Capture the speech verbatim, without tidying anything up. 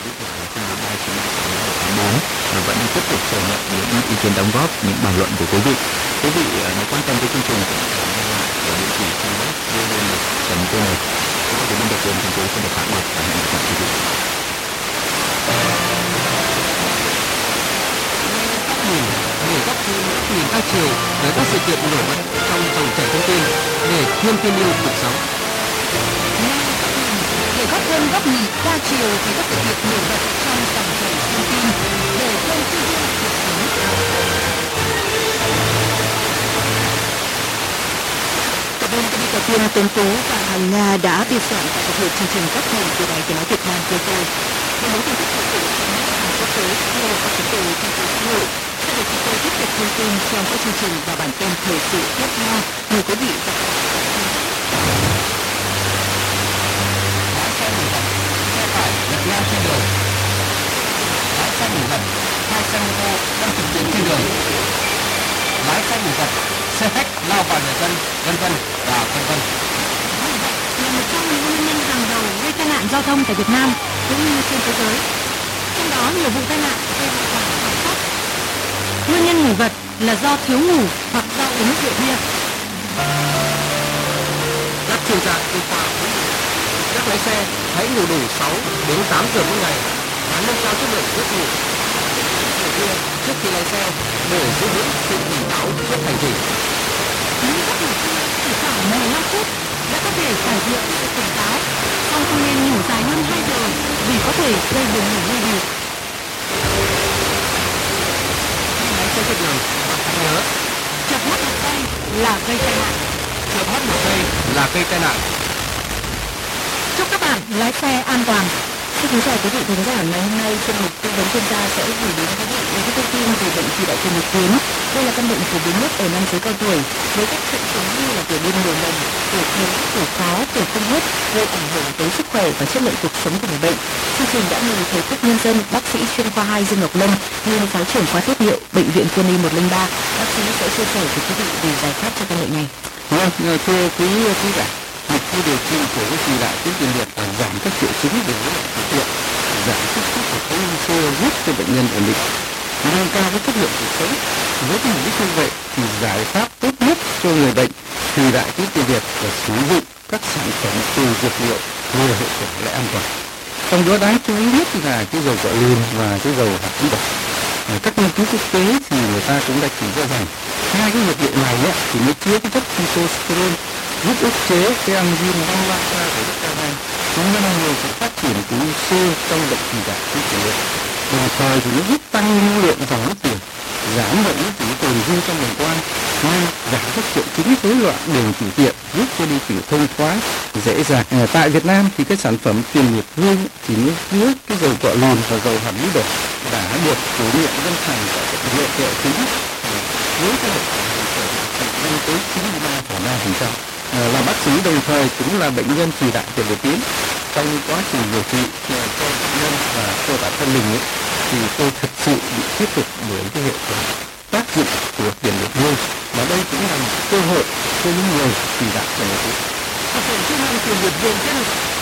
kết quả là không đến ba chín tháng bốn và vẫn tiếp tục chờ nhận những ý kiến đóng góp, những bàn luận của quý vị. Quý vị nếu quan tâm tới chương trình cũng có thể liên lạc ở địa chỉ fanpage vê o một chấm vn. Chúng tôi biên tập viên thành phố xin được tạm biệt và hẹn gặp lại quý vị. Để góc nhìn đa chiều với các sự kiện nổi bật trong dòng chảy thông tin để thêm tin yêu cuộc sống. Để góp thêm góc nhìn đa chiều về các sự kiện nổi bật trong dòng chảy thông tin để thêm tin yêu cuộc sống. Cảm ơn các biên tập viên Tuấn Tú và Hằng Nga đã biên soạn và thực hiện chương trình phát thanh của Đài Tiếng nói Việt Nam vê tê. Những mối tin tức thời sự trong nước và quốc tế theo các vấn đề kinh tế xã hội sẽ được chúng tôi tiếp tục thông tin trong các chương trình và bản tin thời sự tiếp theo. Mời quý vị và các bạn theo dõi. Lái xe ngủ gật, xe tải lật ngang trên đường. Lái xe ngủ gật, hai xe mô tô đang trực tiến trên đường. Lái xe ngủ gật, xe khách lao vào nhà dân, vân vân và vân vân. Là một trong những nguyên nhân hàng đầu gây tai nạn giao thông tại Việt Nam cũng như trên thế giới. Trong đó nhiều vụ tai nạn gây hậu quả thảm khốc. Nguyên nhân ngủ gật là do thiếu ngủ hoặc do uống rượu bia. Các chuyên gia y khoa khuyến nghị các lái xe hãy ngủ đủ sáu đến tám giờ mỗi ngày và nâng cao chất lượng giấc ngủ. Rượu bia trước khi lái xe để giữ vững sự tỉnh táo trước hành trình. Những giấc ngủ trưa chỉ khoảng mười lăm phút đã có thể cải thiện sự tỉnh táo, song không nên ngủ dài hơn hai giờ vì có thể gây buồn ngủ nguy hiểm. Lái xe trên đường và phải nhớ Chợp mắt một giây là gây tai nạn. chợp mắt một giây là gây tai nạn. Chúc các bạn lái xe an toàn. Thưa quý vị, quý vị thính giả, ngày hôm nay chuyên mục tư vấn chuyên gia sẽ gửi đến quý vị những thông tin về bệnh thủy đậu tiền liệt tuyến. Đây là căn bệnh phổ biến nhất ở nam giới cao tuổi với các triệu chứng như là tiểu đêm nhiều lần, tiểu thiếu, tiểu khó, tiểu không hết, gây ảnh hưởng tới sức khỏe và chất lượng cuộc sống của người bệnh. Chương trình đã mời thầy thuốc nhân dân, bác sĩ chuyên khoa hai Dương Ngọc Lâm, nguyên phó trưởng khoa tiết niệu bệnh viện Quân y một không ba. Bác sĩ sẽ chia sẻ với quý vị về giải pháp cho căn bệnh này. Vâng, thưa quý quý giả, mục tiêu điều trị của cái chỉ đạo tuyến tiền liệt là giảm các triệu chứng để thực hiện giảm sức khỏe của khối u xơ giúp cho bệnh nhân ổn định, nâng cao cái chất lượng cuộc sống. Với cái mục đích như vậy thì giải pháp tốt nhất cho người bệnh thì đại tuyến tiền liệt là sử dụng các sản phẩm từ dược liệu vừa hiệu quả lại an toàn. Trong đó đáng chú ý nhất là cái dầu quả lùn và cái dầu hạt bí đỏ. Các nghiên cứu quốc tế thì người ta cũng đã chỉ ra rằng hai cái dược liệu này ấy, thì nó chứa cái chất phytosterol giúp ức chế cái enzyme năm lacta của chất canxi, nó ngăn ngừa sự phát triển của u xơ trong bệnh thủy đậu tuyến tiền liệt. Đồng thời thì nó giúp tăng lưu lượng dòng nước tiểu, giảm bệnh nước tiểu tồn dư trong bàng quang, nên giảm các triệu chứng rối loạn đường tiểu tiện, giúp cho đi tiểu thông thoáng dễ dàng. À, tại Việt Nam thì cái sản phẩm tiền liệt hương thì nó chứa cái dầu quả lùn và dầu hạt bí đỏ đã được thử nghiệm lâm sàng tại bệnh viện trợ chính với cái độ lên tới chín mươi ba phẩy năm phần trăm. Là bác sĩ đồng thời cũng là bệnh nhân chỉ đạo tiền liệt tuyến. Trong quá trình điều trị cho bệnh nhân và cho bản thân mình ấy, thì tôi thực sự bị thuyết phục bởi cái hiệu quả tác dụng của tiền liệt hương, và đây cũng là một cơ hội cho những người chỉ đạo tiền liệt tuyến. Thực hiện chức năng tiền liệt hương kết hợp